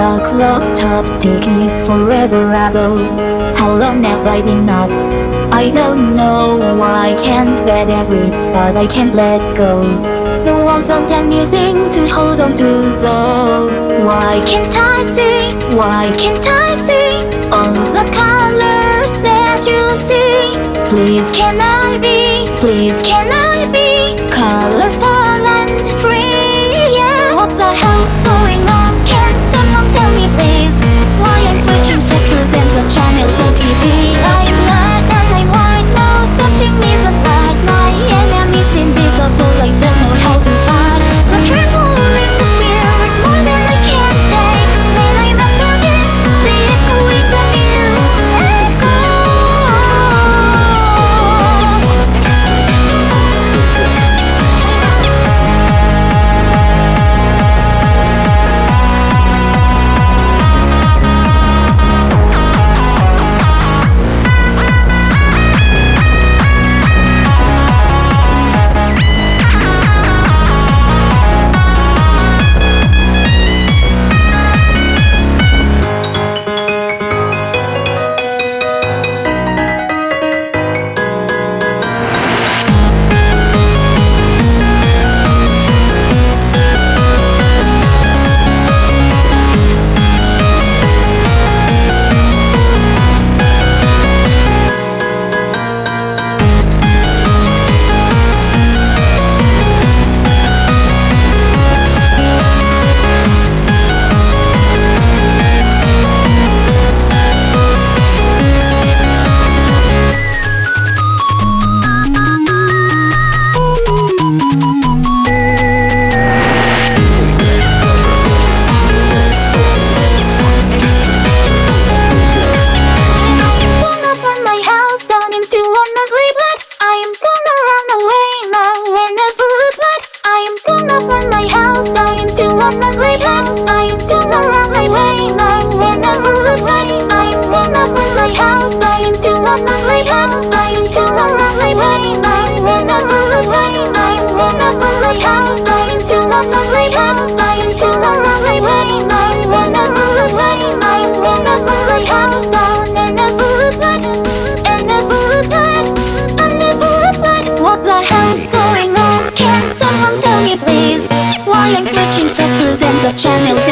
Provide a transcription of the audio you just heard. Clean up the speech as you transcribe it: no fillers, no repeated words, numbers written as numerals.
The clock stops ticking, forever ago. How long have I been up? I don't know. I can't bear that grip, but I can't let go. The walls don't anything to hold on to though. Why can't I see? Why can't I see all the colors that you see? Please can I be? Please can I be colorful and free? Yeah. What the hell's going on? Can someone tell me please? Why I'm switching faster than the channels on TV? I'm black and I'm white. No, something isn't right. My enemy's invisible. I don't know how to fight. The tremble in the fear is more than I can take. When I'm up against the echo with the new echo. What the hell's going on? Can someone tell me please? Why I'm switching faster than the channels